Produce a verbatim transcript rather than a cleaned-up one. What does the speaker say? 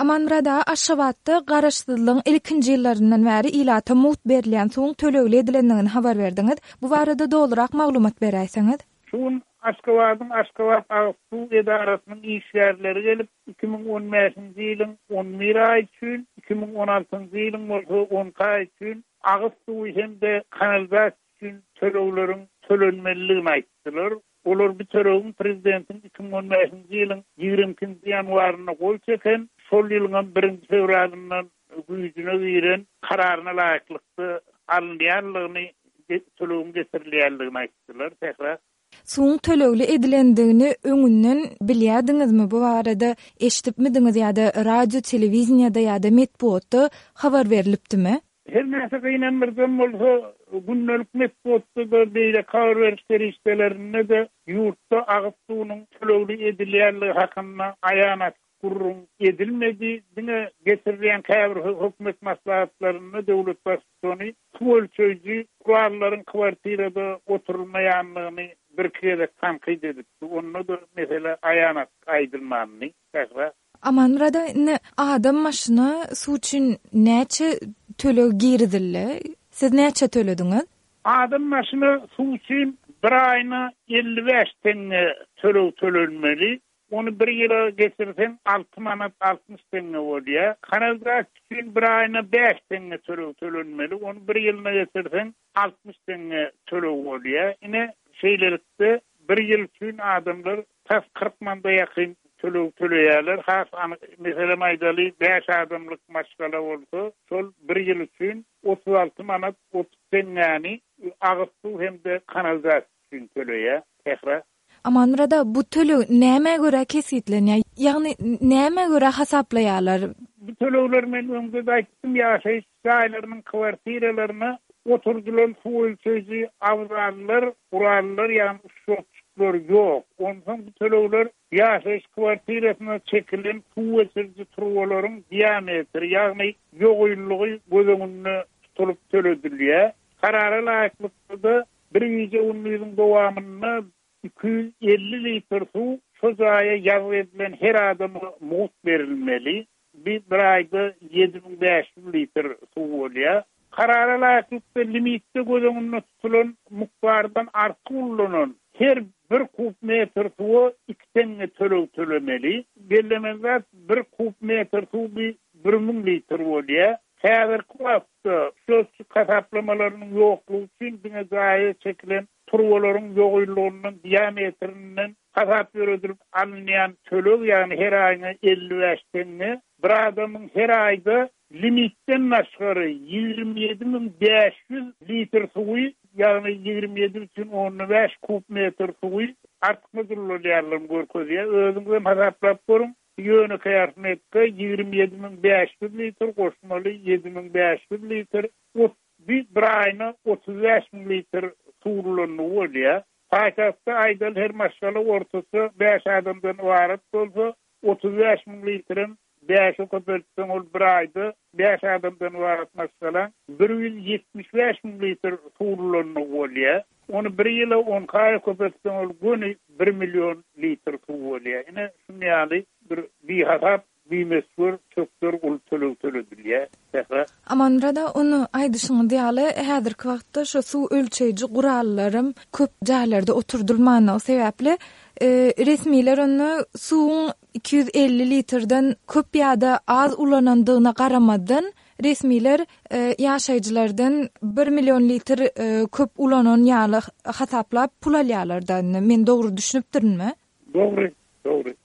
Amanrada Aşgabatda garaşsyzlygyň ilkinji ýyllaryndan bäri ilata mut berilýän soň tölegli edilendigini habar berdiňiz. Bu barada dolurak maglumat beräýsiňiz. Şun Aşgabatyň Aşgabat Agsu Edarasynyň işgärleri gelip iki bin on beşinji ýylyň on bir aý üçin iki bin on altynjy ýylyň on aý üçin Agsu hemde kanalizasiýa üçin tölegleriň tölenmeliligini aýtdylar. Olar bir töregin prezidentiň iki bin on beşinji ýylyň ýigrimkinji ýanwaryna gol çeken şol ýylyň birinji fevralyndan güýjüne giren kararyna laýyklykdy alynýanlygyny tölegin getirilýänligini aýtdylar. Tekrar Soň tölegli edilendigini öňünden bilýärdiňizmi? Bu barada eşitipmidiňiz ýa-da radio, telewiziýada ýa-da medeniýetde habar berilipdimi? Her näse gynanmyrdan bolsa günnelik medeniýetde de beýle habar berişleri işlerinde de ýurtda agyp suwunyň tölegli edilýänligi hakynda aýanat gurrun edilmedi. Diňe getirilýän käbir hökümet maslahatlaryny döwlet başçysyny su ölçeýiji kurallaryň kwartirada oturulmaýanlygyny bir kere tanqid edipdi. Onu da mesela ayanat aydılmanını. Amanrada ne adam maşyna su üçin näçe töle girdille? Siz näçe tölediniz? Adam maşyna su üçin bir aýyna elli beş teňe töle tölenmeli. Onu bir ýyla geçirsen altı manat altmış teňe bolýar. Kanalizasiýa üçin bir aýyna beş teňe töle tölenmeli. Onu bir ýylyna geçirsen altmış teňe töle bolýar. Ine şeylerinde bir yıl üçün adamlar tas kırk manda yakın töle töleýärler. Has mesela maydaly beş adamlyk maşgala bolsa, şol bir yıl üçün otuz altı manat otuz teňäni agyp suw hemde kanalizasiýa üçin töleýär. Tekrar Amanrada bu töle näme göre kesitlenýär? Ýagny näme göre hasaplaýarlar? Bu tölegler men öňde aýtdym, ýaşaýyş şaýlarynyň kwartiralaryna oturdulan su ölçeği avranlar, kurallar yani şokçuklar yok. Ondan bu tölegler yaşayış kvartirasına çekilen su ölçeği truvaların diametri yani yoğunluğu gözününü tutulup tölediliyor. Karara layıklıkta da bir yüce unluğun devamında iki yüz elli litre su çocuğa yazı edilen her adama mut verilmeli. Bir, bir ayda yedi bin beş yüz litre su oluyor. Karara layıklıkta limitte gözününü tutulan mukbardan artı ulunan her bir kub metre suyu iki tane töle tölemeli. Bellemezler bir kub metre su bir bir min litre oluyor. Häzir kuwapda şu kasaplamalarının yokluğu için bine gayet çekilen turvalaryň ýogurlygynyň diametrinden hasap ýöredilip alynýan töleg ýagny her aýyna elli beş teňe bir adamyň her aýda limitten naşgary ýigirmi ýedi min beş yüz litr suwy ýagny ýigirmi ýedi üçin on beş kub metr suwy artma durulýarlar görkezýär. Özüňiz hasaplap görüň. Ýöne kayartmekde ýigirmi ýedi min beş yüz litr goşmaly yedi min beş yüz litr bir aýyna otuz beş min litr suwurulany bolýar. Paýtagtda aýdal her maşgala ortasy beş adamdan ibaret bolsa otuz beş min litrin beşi köpeltsen ol bir aýda beş adamdan ibaret maşgala bir yüz ýetmiş beş min litr suwurulany bolýar. Onu bir ýyla on kay köpeltsen ol güni bir million litr suw bolýar. Ine şunýaly bir bir hasap bir mesur çöktür ul töle töledilýär. Amanrada onu aýdyşyňy diýaly häzirki wagtda şu su ölçeýiji gurallarym köp jaýlarda oturdulmany sebäpli e, resmiler onu suwuň iki yüz elli litrden köp ýa-da az ulanandygyna garamadan resmiler e, ýaşaýjylardan bir million litr e, köp ulanan ýaly hasaplap pul alýarlardan. Men dogry düşünüpdirmi? Dogry, dogry.